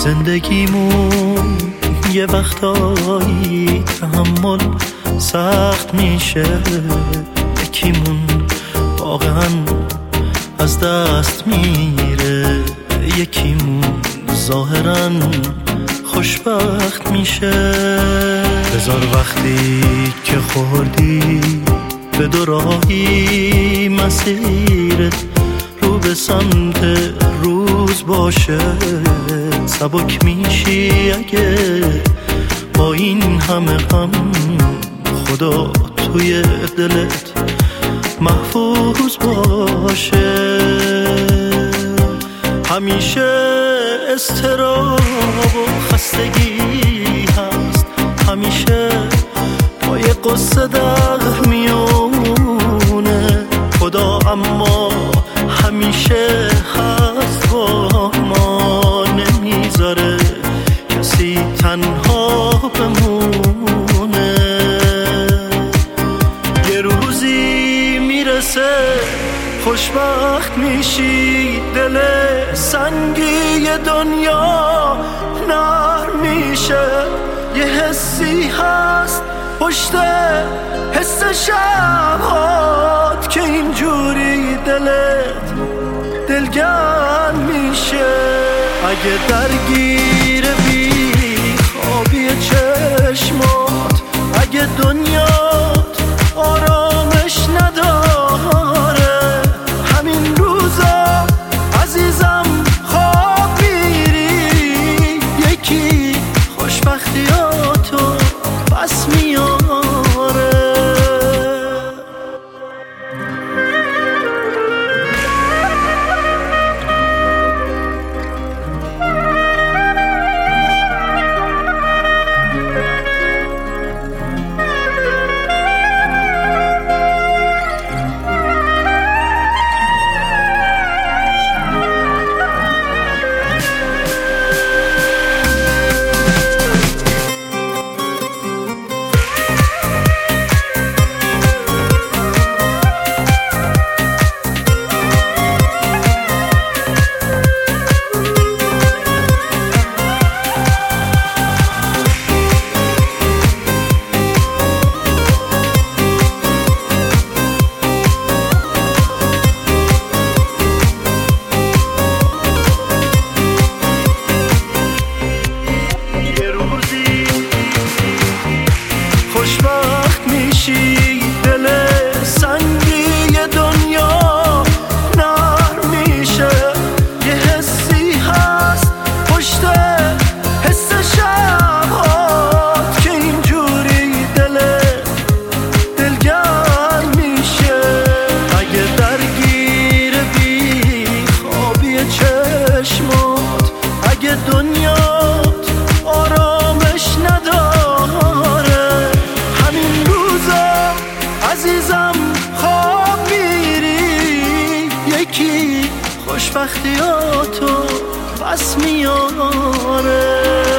زندگیمون یه وقتایی تحمل سخت میشه، یکیمون واقعا از دست میره، یکیمون ظاهرا خوشبخت میشه. بذار وقتی که خوردی به دو راهی مسیرت رو به سمت روز باشه، سبک میشی اگه با این همه غم خدا توی دلت محفوظ باشه. همیشه اضطراب و خستگی هست، همیشه با یه قصه در میونه خدا، اما همیشه هست با ما، نمیذاره کسی تنها بمونه. یه روزی میرسه خوشبخت میشی، دل سنگی دنیا نرم میشه، یه حسی هست پشت حس شبهات که اینجوری دلت دلگرم میشه. اگه درگیر بی خوابی چشمات، اگه دنیات آرامش نداره، همین روزا عزیزم خواب میری، یکی خوشبختیاتو پس میاره. خوشبخت میشی، دل سنگی دنیا نرم میشه، یه حسی هست پشت حس شبهات که اینجوری دلگرم میشه. اگه درگیر بی خوابی چشمات، اگه دنیات آرامش نداره، عزیزم خواب میری، یکی خوشبختیاتو پس میاره.